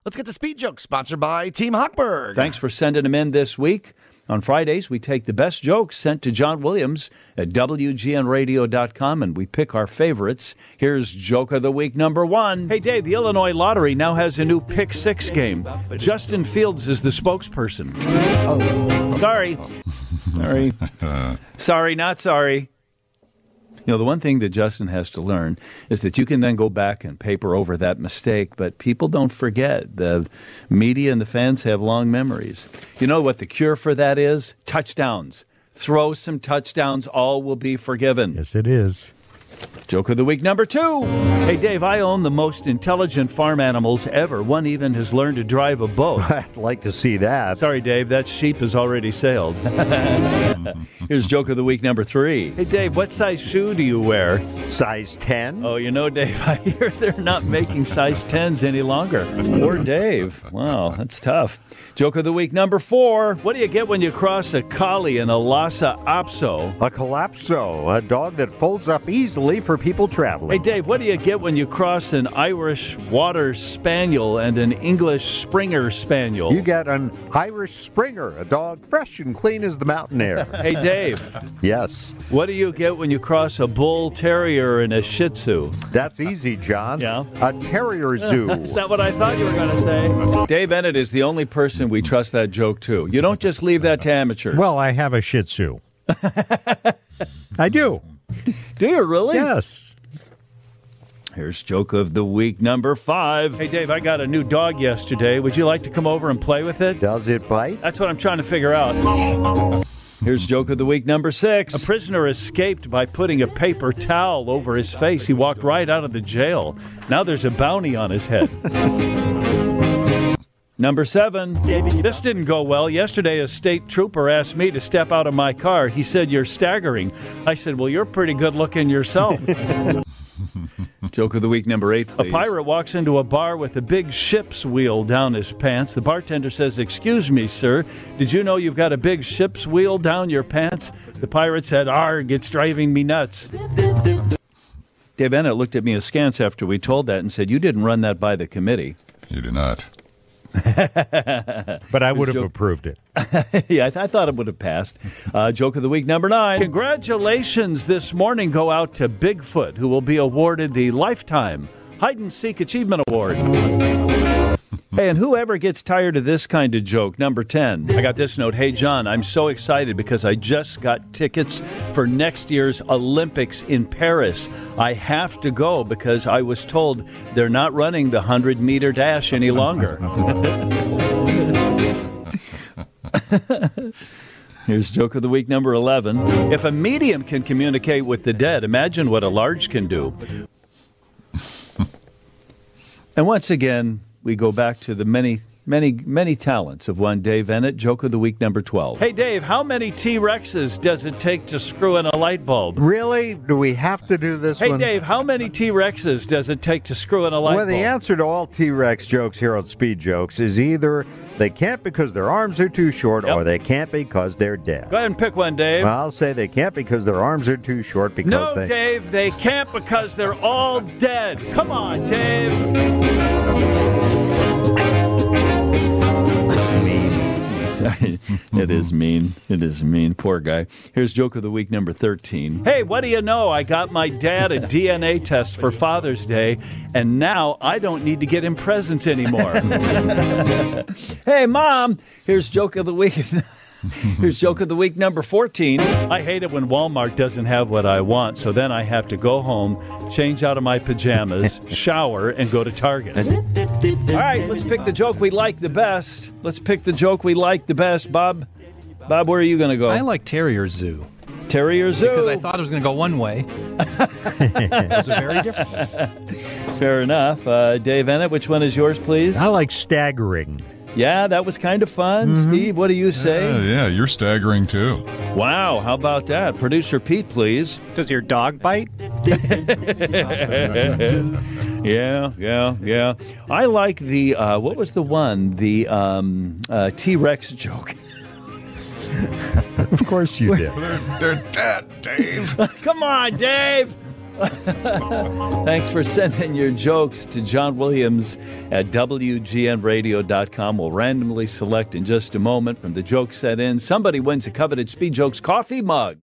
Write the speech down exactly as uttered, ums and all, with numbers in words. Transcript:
Let's get the Speed Joke, sponsored by Team Hochberg. Thanks for sending them in this week. On Fridays, we take the best jokes sent to John Williams at W G N radio dot com, and we pick our favorites. Here's Joke of the Week number one. Hey, Dave, the Illinois Lottery now has a new Pick Six game. Justin Fields is the spokesperson. Oh. Sorry. Sorry. Sorry, not sorry. You know, the one thing that Justin has to learn is that you can then go back and paper over that mistake, but people don't forget. The media and the fans have long memories. You know what the cure for that is? Touchdowns. Throw some touchdowns, all will be forgiven. Yes, it is. Joke of the Week number two. Hey, Dave, I own the most intelligent farm animals ever. One even has learned to drive a boat. I'd like to see that. Sorry, Dave, that sheep has already sailed. Here's Joke of the Week number three. Hey, Dave, what size shoe do you wear? Size ten? Oh, you know, Dave, I hear they're not making size tens any longer. Poor Dave. Wow, that's tough. Joke of the Week number four. What do you get when you cross a collie and a Lhasa Apso? A Collapso, a dog that folds up easily for people traveling. Hey, Dave, what do you get when you cross an Irish Water Spaniel and an English Springer Spaniel? You get an Irish Springer, a dog fresh and clean as the mountain air. Hey, Dave. Yes. What do you get when you cross a Bull Terrier and a Shih Tzu? That's easy, John. Yeah. A Terrier Zoo. Is that what I thought you were going to say? Dave Bennett is the only person we trust that joke to. You don't just leave that to amateurs. Well, I have a Shih Tzu. I do. Do you really? Yes. Here's Joke of the Week number five. Hey, Dave, I got a new dog yesterday. Would you like to come over and play with it? Does it bite? That's what I'm trying to figure out. Here's Joke of the Week number six. A prisoner escaped by putting a paper towel over his face. He walked right out of the jail. Now there's a bounty on his head. Number seven. This didn't go well. Yesterday, a state trooper asked me to step out of my car. He said, "You're staggering." I said, "Well, you're pretty good looking yourself." Joke of the Week number eight, please. A pirate walks into a bar with a big ship's wheel down his pants. The bartender says, "Excuse me, sir, did you know you've got a big ship's wheel down your pants?" The pirate said, "Arg, it's driving me nuts." Dave Bennett looked at me askance after we told that and said, "You didn't run that by the committee." You did not. But I would have joke. approved it. Yeah, I, th- I thought it would have passed. Uh, Joke of the Week number nine. Congratulations this morning go out to Bigfoot, who will be awarded the Lifetime Hide and Seek Achievement Award. Hey, and whoever gets tired of this kind of joke, number ten. I got this note. Hey, John, I'm so excited because I just got tickets for next year's Olympics in Paris. I have to go because I was told they're not running the hundred-meter dash any longer. Here's Joke of the Week number eleven. If a medium can communicate with the dead, imagine what a large can do. And once again, we go back to the many, many, many talents of one Dave Bennett. Joke of the Week number twelve. Hey, Dave, how many T-Rexes does it take to screw in a light bulb? Really? Do we have to do this Hey, one? Dave, how many T-Rexes does it take to screw in a light Well, bulb? the answer to all T-Rex jokes here on Speed Jokes is either they can't because their arms are too short, Yep. or they can't because they're dead. Go ahead and pick one, Dave. Well, I'll say they can't because their arms are too short because No, they... Dave, they can't because they're all dead. Come on, Dave. It is mean. It is mean. Poor guy. Here's Joke of the Week number thirteen. Hey, what do you know? I got my dad a D N A test for Father's Day, and now I don't need to get him presents anymore. Hey, Mom, here's Joke of the Week. Here's Joke of the Week number fourteen. I hate it when Walmart doesn't have what I want, so then I have to go home, change out of my pajamas, shower, and go to Target. All right, let's pick the joke we like the best. Let's pick the joke we like the best. Bob, Bob, where are you going to go? I like Terrier Zoo. Terrier Zoo? Because I thought it was going to go one way. It was very different. Fair enough. Uh, Dave Bennett, which one is yours, please? I like staggering. Yeah, that was kind of fun. Mm-hmm. Steve, what do you say? Uh, yeah, you're staggering too. Wow, how about that? Producer Pete, please. Does your dog bite? Yeah, yeah, yeah. I like the, uh, what was the one? The um, uh, T-Rex joke. Of course you did. They're, they're dead, Dave. Come on, Dave. Thanks for sending your jokes to John Williams at W G N radio dot com. We'll randomly select in just a moment from the jokes sent in. Somebody wins a coveted Speed Jokes coffee mug.